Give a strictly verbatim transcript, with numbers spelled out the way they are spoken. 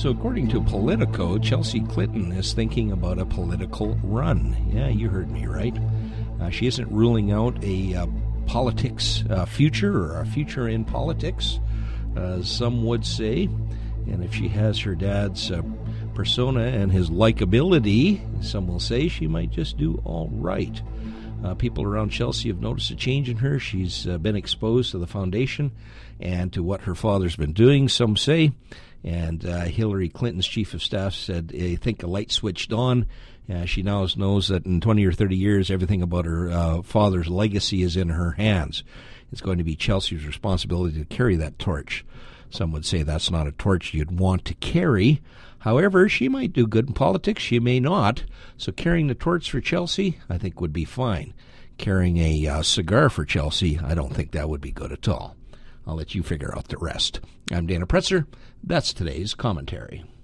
So according to Politico, Chelsea Clinton is thinking about a political run. Yeah, you heard me right. Uh, she isn't ruling out a uh, politics uh, future or a future in politics, as some would say. And if she has her dad's uh, persona and his likability, some will say she might just do all right. Uh, people around Chelsea have noticed a change in her. She's uh, been exposed to the foundation and to what her father's been doing, some say. And uh, Hillary Clinton's chief of staff said, I think a light switched on. Uh, she now knows that in twenty or thirty years, everything about her uh, father's legacy is in her hands. It's going to be Chelsea's responsibility to carry that torch. Some would say that's not a torch you'd want to carry. However, she might do good in politics. She may not. So carrying the torch for Chelsea, I think, would be fine. Carrying a uh, cigar for Chelsea, I don't think that would be good at all. I'll let you figure out the rest. I'm Dana Pretzer. That's today's commentary.